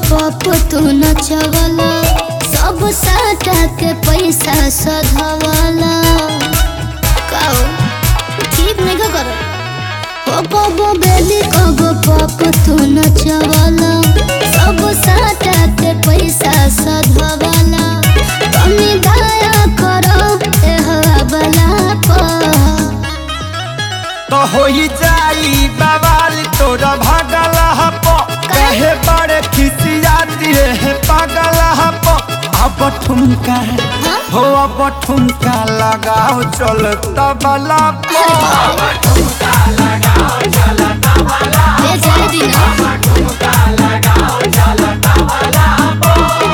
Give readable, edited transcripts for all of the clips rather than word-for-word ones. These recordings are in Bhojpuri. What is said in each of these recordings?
पप तू नचवला सब साटा के पैसा सधवला काओ ठीक नहीं का कर हो कबो बेली कबो पप तू नचवला सब साटा के पैसा सधवला कमी दया करो ए हवाला तो होई जाई बवाल तोरा भागला हपो कहे बड़े खिसियाती है पागला हपो अब ठुमका हो अब ठुमका लगाओ चल तबला पो अब ठुमका लगाओ चल तबला ले चले दीना अब ठुमका लगाओ चल तबला पो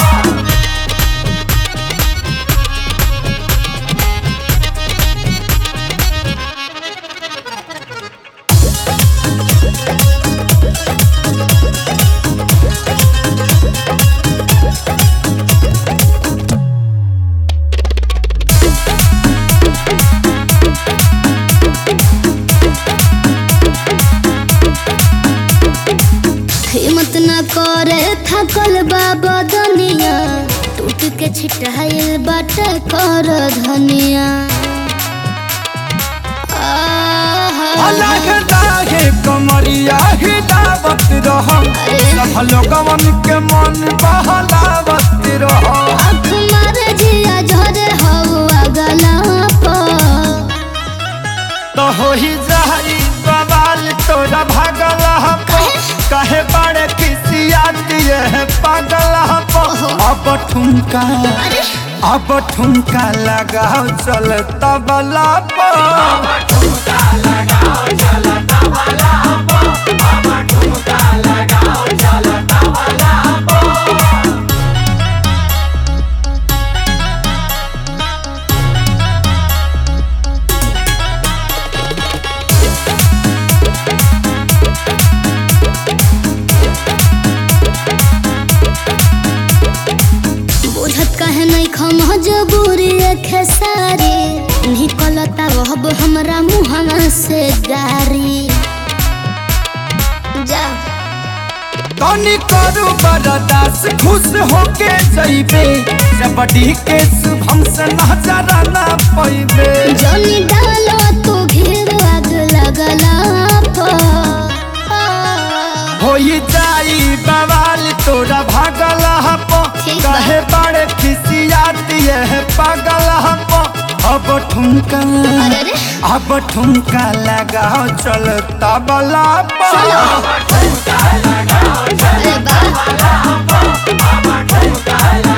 हिम्मत न करे थकल बाबा दुनिया टूट के छिटाइल बाट कर धनिया अलग लागे कमरिया हिलावत रहो सब लोगवन के मन बहलावत रहो आँख मारे जिया झरे हवा गला तो होई जाई बवाल तोरा भागला हपो कहे बड़े खिसियाती है पागला हपो अब ठुमका लगाओ चल तबला पो अब ठुमका लगाओ चल तबला पो अब ठुमका लगाओ चल तबला पो बुझत कहे नहीं खम जबूरी खेसारी निकलता रहब हमरा मुहना से गारी जा तनी करू बरदास खुश होके जइबे जबड़ी के शुभम से नजरा ना पैबे जनी डालो तू घेर आग लगला होई जाई बवाल तोरा भागला हपो ठीक बा। कहे बड़े खिसियाती है पागला हपो अब ठुमका अरे अब ठुमका लगाओ चल तबला पो चलो। अब ठुमका लगाओ चल अरे बा तबला पो अब ठुमका